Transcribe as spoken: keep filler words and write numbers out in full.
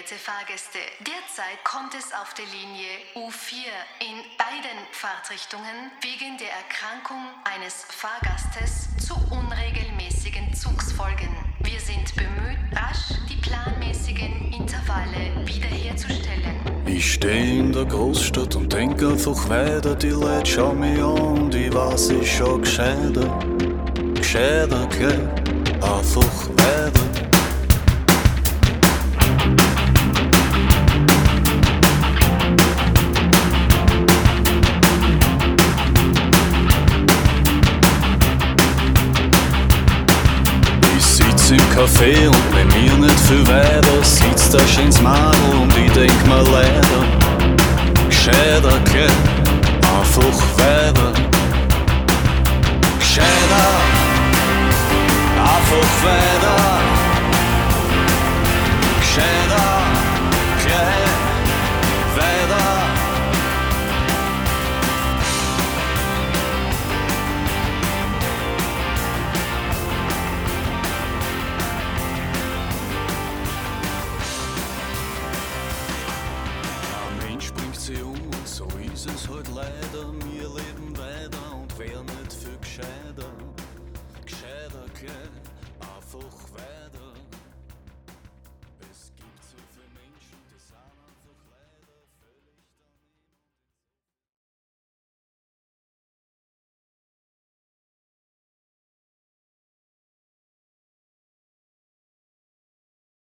Verehrte Fahrgäste, derzeit kommt es auf der Linie U vier in beiden Fahrtrichtungen wegen der Erkrankung eines Fahrgastes zu unregelmäßigen Zugsfolgen. Wir sind bemüht, rasch die planmäßigen Intervalle wiederherzustellen. Ich steh in der Großstadt und denk einfach weiter, die Leute schauen mich an und ich weiß, ich schau gescheiter, gescheiter, gell, einfach weiter. Im Café und bei mir nicht viel weiter sitzt ein schönes Madel und ich denk mir leider, gescheiter, gell, einfach weiter. Gescheiter, einfach weiter. Gescheiter.